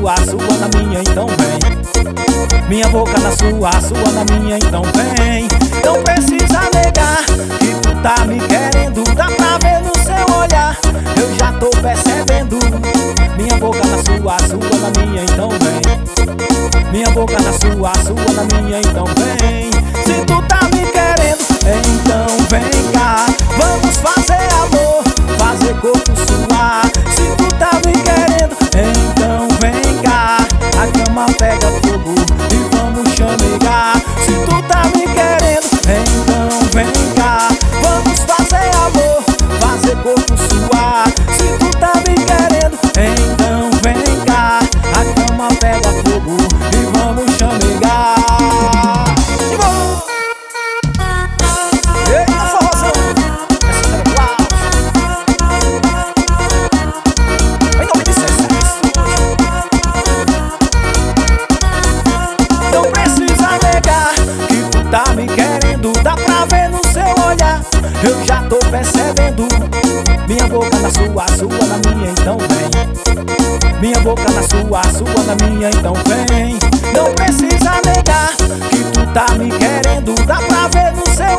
sua na minha, então vem. Minha boca na sua na minha, então vem. Não precisa negar que tu tá me querendo, dá pra ver no seu olhar, eu já tô percebendo. Minha boca na sua na minha, então vem. Minha boca na sua na minha, então vem. Se tu tá me querendo, então vem cá. Vamos fazer amor, fazer corpo suar. Se tu tá me querendo, então vem cá. A cama pega fogo e vamos chamegar. Se tu tá me querendo, então vem cá. Vamos fazer amor, fazer corpo suar. Se tu tá me querendo, então vem cá. A cama pega fogo e vamos chamegar. Eita, forrozão! Essa era Cláudio. Em nome de Jesus. Não precisa negar que tu tá me querendo, dá pra ver no seu olhar, eu já tô percebendo. Minha boca na sua na minha, então vem. Minha boca na sua na minha, então vem. Não precisa negar que tu tá me querendo, dá pra ver no seu